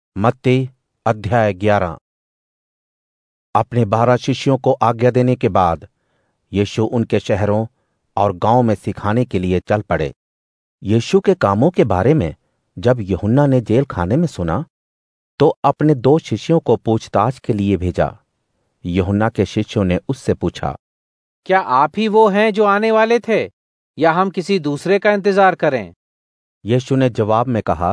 मत्ती अध्याय 11। अपने 12 शिष्यों को आज्ञा देने के बाद यीशु उनके शहरों और गांवों में सिखाने के लिए चल पड़े। यीशु के कामों के बारे में जब यूहन्ना ने जेल खाने में सुना तो अपने 2 शिष्यों को पूछताछ के लिए भेजा। यूहन्ना के शिष्यों ने उससे पूछा, क्या आप ही वो हैं जो आने वाले थे, या हम किसी दूसरे का इंतजार करें? यीशु ने जवाब में कहा,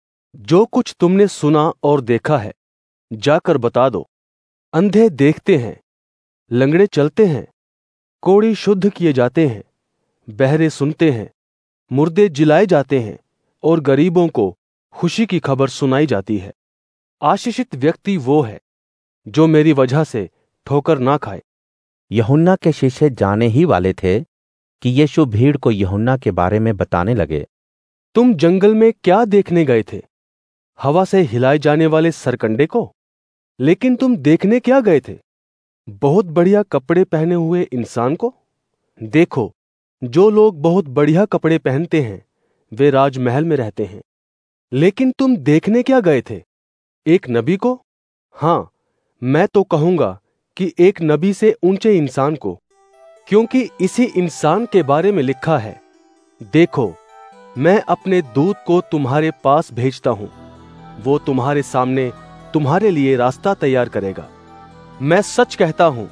जो कुछ तुमने सुना और देखा है जाकर बता दो। अंधे देखते हैं, लंगड़े चलते हैं, कोढ़ी शुद्ध किए जाते हैं, बहरे सुनते हैं, मुर्दे जिलाए जाते हैं और गरीबों को खुशी की खबर सुनाई जाती है। आशीषित व्यक्ति वो है जो मेरी वजह से ठोकर ना खाए। यूहन्ना के शिष्य जाने ही वाले थे कि यीशु भीड़ को यूहन्ना के बारे में बताने लगे। तुम जंगल में क्या देखने गए थे? हवा से हिलाए जाने वाले सरकंडे को? लेकिन तुम देखने क्या गए थे? बहुत बढ़िया कपड़े पहने हुए इंसान को? देखो, जो लोग बहुत बढ़िया कपड़े पहनते हैं वे राजमहल में रहते हैं। लेकिन तुम देखने क्या गए थे? एक नबी को? हां, मैं तो कहूंगा कि एक नबी से ऊंचे इंसान को, क्योंकि इसी इंसान के बारे में लिखा है, देखो, मैं अपने दूत को तुम्हारे पास भेजता हूं, वो तुम्हारे सामने तुम्हारे लिए रास्ता तैयार करेगा। मैं सच कहता हूं,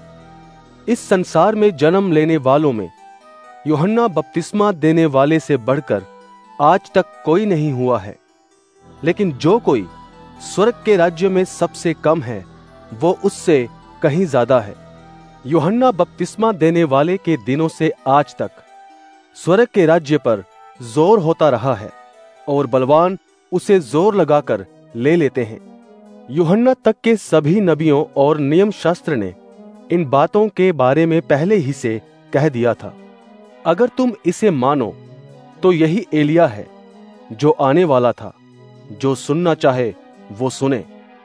इस संसार में जन्म लेने वालों में यूहन्ना बपतिस्मा देने वाले से बढ़कर आज तक कोई नहीं हुआ है। लेकिन जो कोई स्वर्ग के राज्य में सबसे कम है वो उससे कहीं ज्यादा है। यूहन्ना बपतिस्मा देने वाले के दिनों से आज तक स्वर्ग के राज्य पर जोर होता रहा है और बलवान उसे जोर लगाकर ले लेते हैं। यूहन्ना तक के सभी नबियों और नियम शास्त्र ने इन बातों के बारे में पहले ही से कह दिया था। अगर तुम इसे मानो तो यही एलिया है जो आने वाला था। जो सुनना चाहे वो सुने।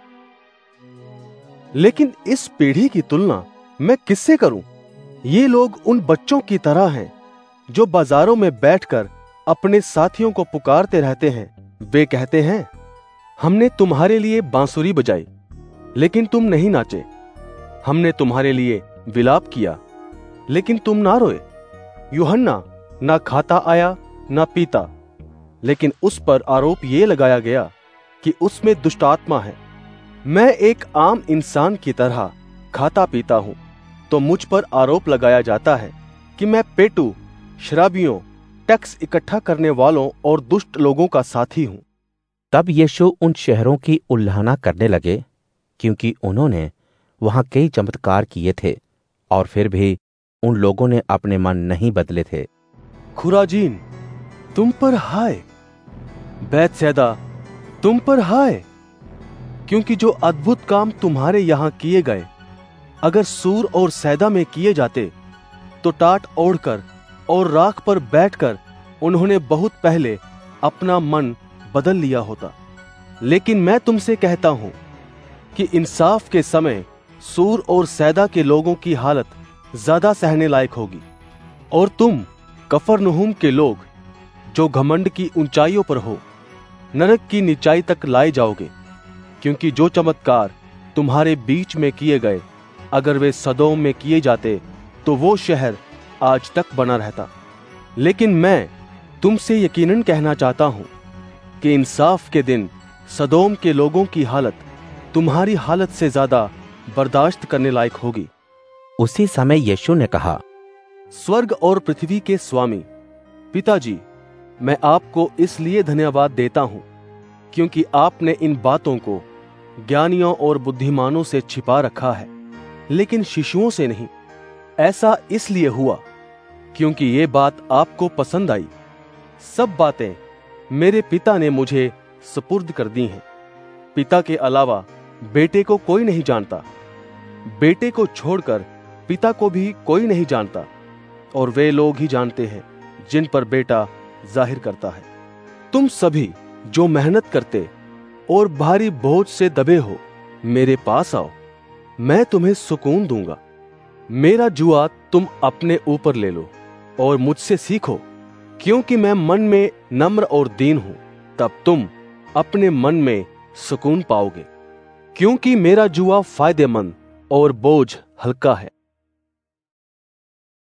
लेकिन इस पीढ़ी की तुलना मैं किससे करूं? ये लोग उन बच्चों की तरह हैं जो बाजारों में बैठकर अपने साथियों को पुकारते रहते हैं। वे कहते हैं, हमने तुम्हारे लिए बांसुरी बजाई लेकिन तुम नहीं नाचे, हमने तुम्हारे लिए विलाप किया लेकिन तुम ना रोए। यूहन्ना ना खाता आया ना पीता, लेकिन उस पर आरोप ये लगाया गया कि उसमें दुष्ट आत्मा है। मैं एक आम इंसान की तरह खाता पीता हूं, तो मुझ पर आरोप लगाया जाता है कि मैं पेटू, शराबियों, टैक्स इकट्ठा करने वालों और दुष्ट लोगों का साथी हूं। तब यीशु उन शहरों की उल्लाहना करने लगे, क्योंकि उन्होंने वहां कई चमत्कार किए थे और फिर भी उन लोगों ने अपने मन नहीं बदले थे। खुराजीन, तुम पर हाय! बैतसैदा, तुम पर हाय! क्योंकि जो अद्भुत काम तुम्हारे यहां किए गए अगर सूर और सैदा में किए जाते तो टाट ओढ़कर और राख पर बैठकर उन्होंने बहुत पहले अपना मन बदल लिया होता। लेकिन मैं तुमसे कहता हूं कि इंसाफ के समय सूर और सैदा के लोगों की हालत ज्यादा सहने लायक होगी। और तुम कफरनहूम के लोग जो घमंड की ऊंचाइयों पर हो, नरक की नीचाई तक लाए जाओगे। क्योंकि जो चमत्कार तुम्हारे बीच में किए गए अगर वे सदोम में किए जाते तो वो शहर आज तक बना रहता। लेकिन मैं तुमसे यकीनन कहना चाहता हूं कि इंसाफ के दिन सदोम के लोगों की हालत तुम्हारी हालत से ज्यादा बर्दाश्त करने लायक होगी। उसी समय यीशु ने कहा, स्वर्ग और पृथ्वी के स्वामी पिताजी, मैं आपको इसलिए धन्यवाद देता हूं क्योंकि आपने इन बातों को ज्ञानियों और बुद्धिमानों से छिपा रखा है, लेकिन शिशुओं से नहीं। ऐसा इसलिए हुआ क्योंकि ये बात आपको पसंद आई। सब बातें मेरे पिता ने मुझे सुपुर्द कर दी हैं। पिता के अलावा बेटे को कोई नहीं जानता, बेटे को छोड़कर पिता को भी कोई नहीं जानता, और वे लोग ही जानते हैं जिन पर बेटा जाहिर करता है। तुम सभी जो मेहनत करते और भारी बोझ से दबे हो, मेरे पास आओ, मैं तुम्हें सुकून दूंगा। मेरा जुआ तुम अपने ऊपर ले लो और मुझसे सीखो, क्योंकि मैं मन में नम्र और दीन हूं। तब तुम अपने मन में सुकून पाओगे, क्योंकि मेरा जुआ फायदेमंद और बोझ हल्का है।